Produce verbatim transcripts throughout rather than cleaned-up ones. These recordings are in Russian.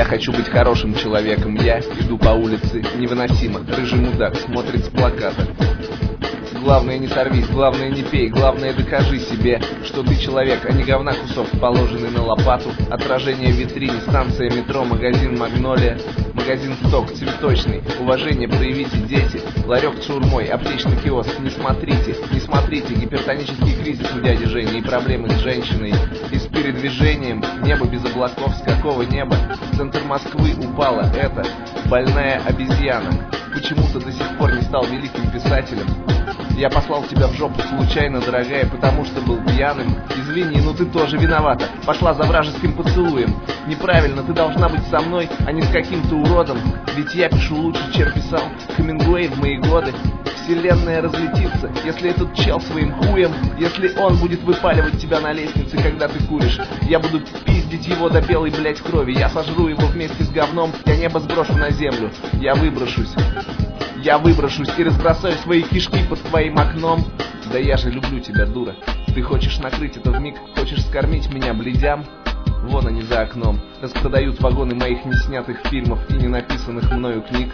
хочу быть хорошим человеком. Я иду по улице, невыносимо. Рыжий мудак смотрит с плаката. Главное, не сорвись, главное, не пей, главное, докажи себе, что ты человек, а не говна кусок, положенный на лопату. Отражение в витрине, станция метро, магазин «Магнолия», магазин «Сток», цветочный. Уважение проявите, дети. Ларек с шаурмой, аптечный киоск. Не смотрите, не смотрите. Гипертонический кризис у дяди Жени и проблемы с женщиной. И с передвижением. Небо без облаков. С какого неба? Центр Москвы упала. Это больная обезьяна. Почему-то до сих пор не стал великим писателем. Я послал тебя в жопу случайно, дорогая, потому что был пьяным. Извини, но ты тоже виновата. Пошла за вражеским поцелуем. Неправильно, ты должна быть со мной, а не с каким-то уродом. Ведь я пишу лучше, чем писал Хемингуэй в мои годы. Вселенная разлетится, если этот чел своим хуем, если он будет выпаливать тебя на лестнице, когда ты куришь. Я буду пиздить его до белой, блять, крови. Я сожру его вместе с говном, я небо сброшу на землю. Я выброшусь. Я выброшусь и разбросаю свои кишки под твоим окном. Да я же люблю тебя, дура. Ты хочешь накрыть это вмиг, хочешь скормить меня бледям? Вон они за окном, распродают вагоны моих неснятых фильмов и не написанных мною книг.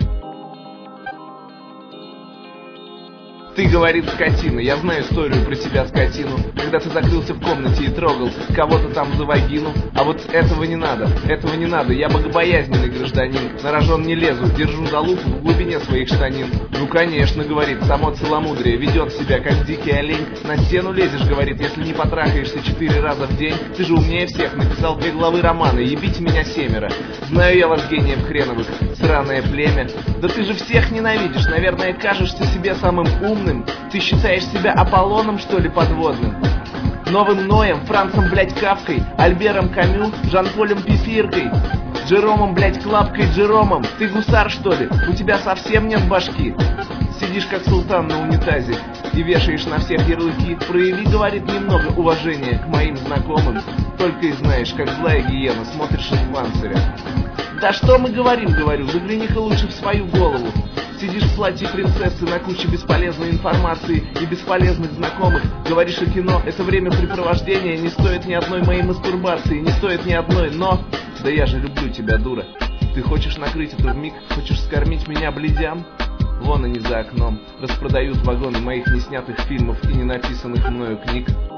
Ты, говорит, скотина, я знаю историю про тебя, скотину. Когда ты закрылся в комнате и трогал кого-то там за вагину. А вот этого не надо, этого не надо. Я богобоязненный гражданин, на рожон не лезу, держу за лупу в глубине своих штанин. Ну конечно, говорит, само целомудрие ведет себя как дикий олень. На стену лезешь, говорит, если не потрахаешься четыре раза в день. Ты же умнее всех, написал две главы романа, ебите меня семеро. Знаю я вас, гениев хреновых, сраное племя. Да ты же всех ненавидишь, наверное, кажешься себе самым умным. Ты считаешь себя Аполлоном, что ли, подводным? Новым Ноем, Францем, блядь, Кавкой, Альбером Камю, Жан-Полем Пипиркой, Джеромом, блядь, Клапкой, Джеромом. Ты гусар, что ли? У тебя совсем нет башки? Сидишь как султан на унитазе и вешаешь на всех ярлыки. Прояви, говорит, немного уважения к моим знакомым. Только и знаешь, как злая гиена, смотришь из панциря. Да что мы говорим, говорю, загляни-ка лучше в свою голову. Сидишь в платье принцессы на куче бесполезной информации и бесполезных знакомых. Говоришь о кино, это времяпрепровождение не стоит ни одной моей мастурбации, не стоит ни одной, но... Да я же люблю тебя, дура. Ты хочешь накрыть это вмиг, хочешь скормить меня бледям? Вон они за окном, распродают вагоны моих неснятых фильмов и не написанных мною книг.